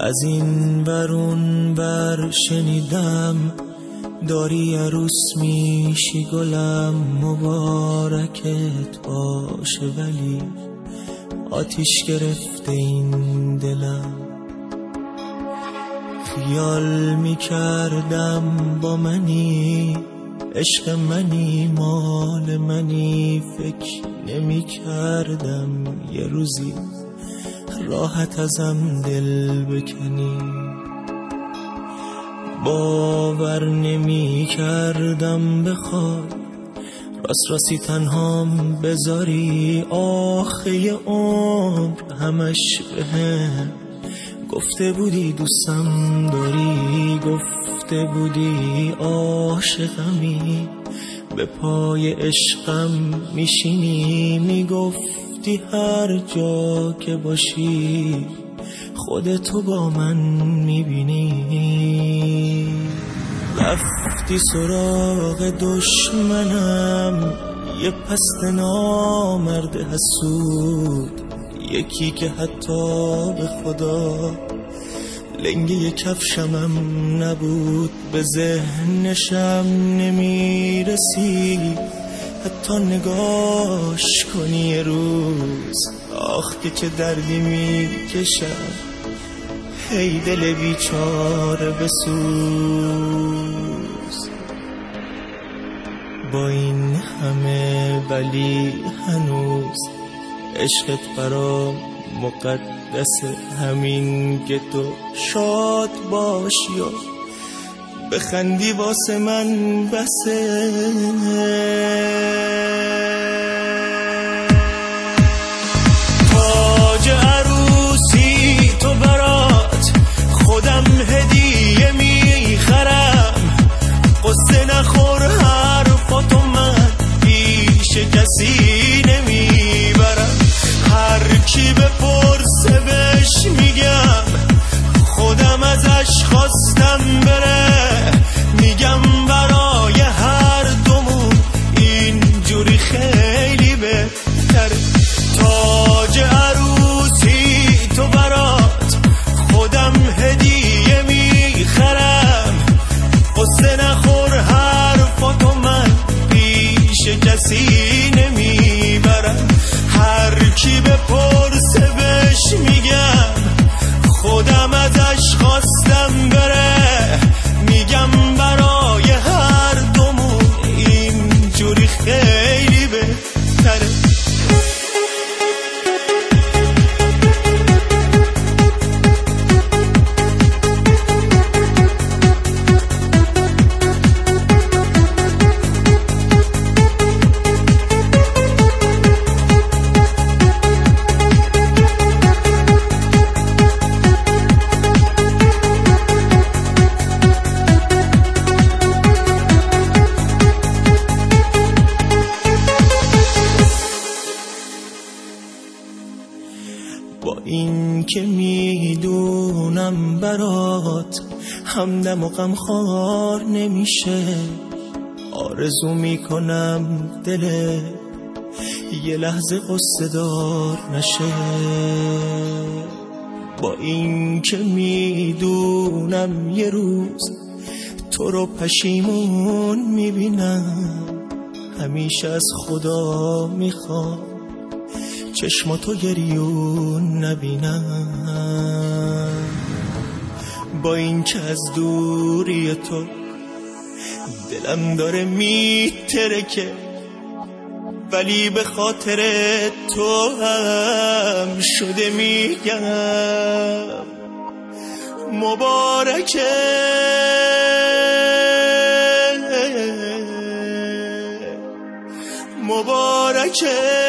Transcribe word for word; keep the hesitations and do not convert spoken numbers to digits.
از این ورون بر شنیدم داری عروس میشی گلم، مبارکت باشه ولی آتیش گرفته این دلم. خیال میکردم با منی، عشق منی، مال منی، فکر نمیکردم یه روزی راحت ازم دل بکنی. باور نمی کردم بخوای راست راستی تنهام بذاری، آخه یه عمر همش بهم گفته بودی دوستم داری، گفته بودی عاشقمی، به پای عشقم میشینی، میگفتی هر جا که باشی خودتو با من میبینی. رفتی سراغ دشمنم، یه پست نامرد حسود، یکی که حتی به خدا لنگه کفشمم نبود، به ذهنشم نمیرسی حتی نگاش کنی یه روز. آخ که چه دردی میکشم، هی دل بیچاره بسوز. با این همه ولی هنوز عشقت برام مقدسه، همین که تو شاد باشی و بخندی واسه من بسه. تاج عروسی تو برات خودم هدیه میخرم، قصه نخور حرفاتو من پیش کسی نمیبرم. هر کی بپرسه بهش میگم خودم ازش خواستم بره، میگم برای هر دومون اینجوری خیلی بهتره. تاج عروسی تو برات خودم هدیه میخرم، قصه نخور حرفاتو من پیش کسی نمیبرم. هر کی بپرسه بهش میگم خودم ازش خواستم بره، میگم برای هر دومون اینجوری خیلی بهتره. با این که میدونم برات همدم و غمخوار نمیشه، آرزو میکنم دل یه لحظه قصه دار نشه. با این که میدونم یه روز تو رو پشیمون میبینم، همیشه از خدا میخوام چشماتو گریون نبینم. با این که از دوری تو دلم داره میترکه، ولی به خاطر تو هم شده میگم مبارکه، مبارکه.